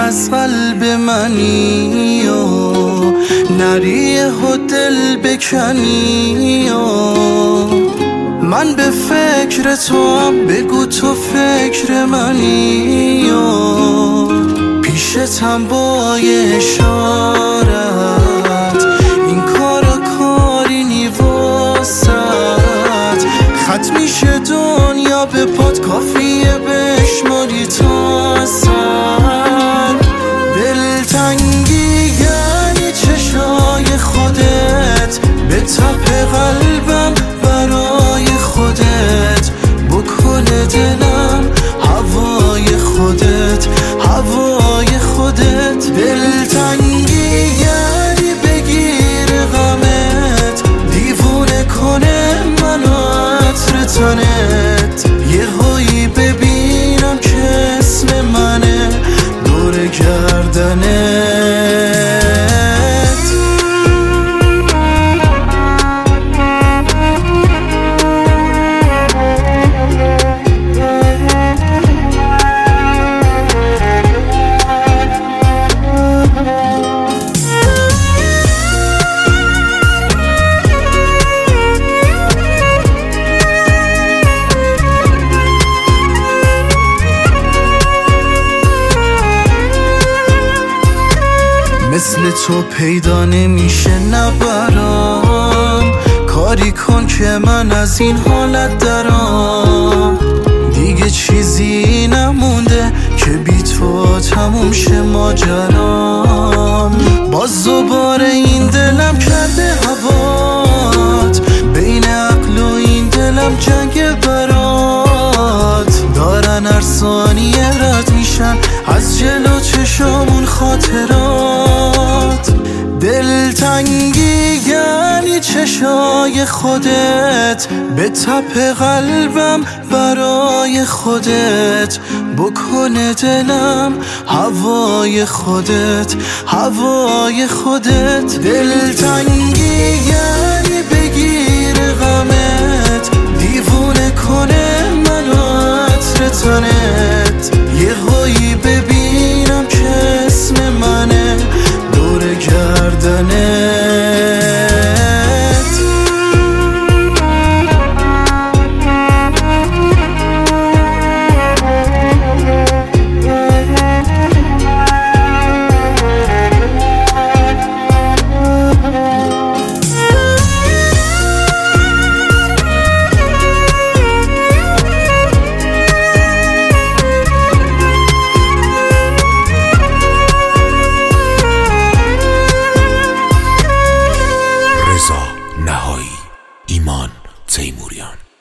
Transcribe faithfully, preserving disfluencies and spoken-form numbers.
از قلب منی و نری و دل بکنی و من به فکر تو هم، بگو تو فکر منی و پیشتم با اشارت این کارا کاری نی واسط خط میشه دنیا به پات کافیه بشماری تا سر دلتنگی یعنی چشای خودت به تپ قلبم برای خودت بکنه دلم هوای خودت هوای خودت دلتنگی یعنی بگیر غمت دیوونه کنه منو عطر تنت یه هایی ببینم که اسم منه دور گردنت مثل تو پیدا نمیشه نبرام کاری کن که من از این حالت درام دیگه چیزی نمونده که بی تو تموم شه ماجرام باز دوباره این دلم کرده هوات بین عقل و این دلم جنگ برات دارن هر ثانیه رد میشن از جلو چشامون خاطرات دلتنگی یعنی چشای خودت به تپ قلبم برای خودت بکنه دلم هوای خودت هوای خودت دلتنگی یعنی بگیر غمت دیوونه کنه منو عطر تنت یه هایی ببینم که اسم منه دور گردنت نهایی ایمان تیموریان.